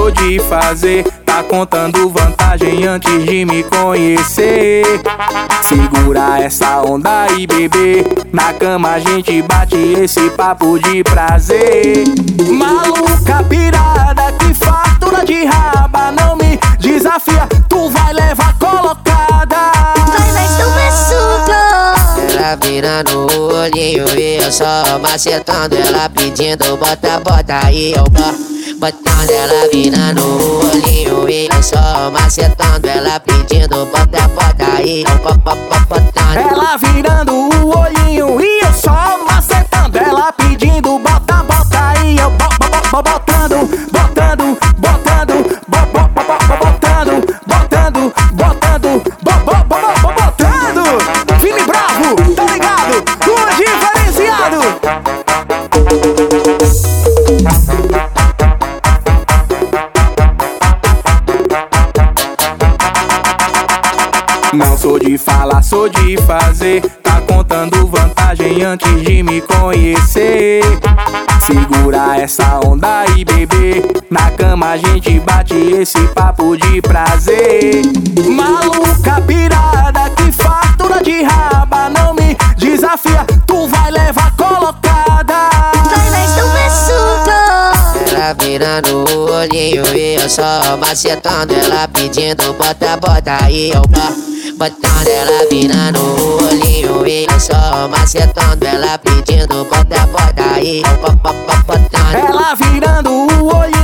sou de fazer, tá contando vantagem antes de me conhecer. Segura essa onda aí, bebê, na cama a gente bate esse papo de prazer. Maluca pirada, que fartura de raba, não me desafia, tu vai levar colocada. Vai, mas tu me suco. Ela virando o olhinho e eu só macetando. Ela pedindo bota, bota aí eu botando. Ela virando o olhinho e eu só macetando. Ela pedindo bota, bota aí eu botando. Ela virando o olhinho e eu só macetando. Ela pedindo bota, bota aí eu botando, botando, botando, botando, botando, botando, botando. Vini Bravo, tá ligado? O diferenciado. Não sou de falar, sou de fazer, tá contando vantagem antes de me conhecer. Segura essa onda aí, bebê, na cama a gente bate esse papo de prazer. Maluca pirada, que fartura de raba, não me desafia, tu vai levar colocada. Vai, mas tu me suco. Ela virando o olhinho e eu só macetando. Ela pedindo bota, bota aí eu botando. Ela virando o olhinho e eu só macetando. Ela pedindo bota, bota aí eu botando. Ela virando o olhinho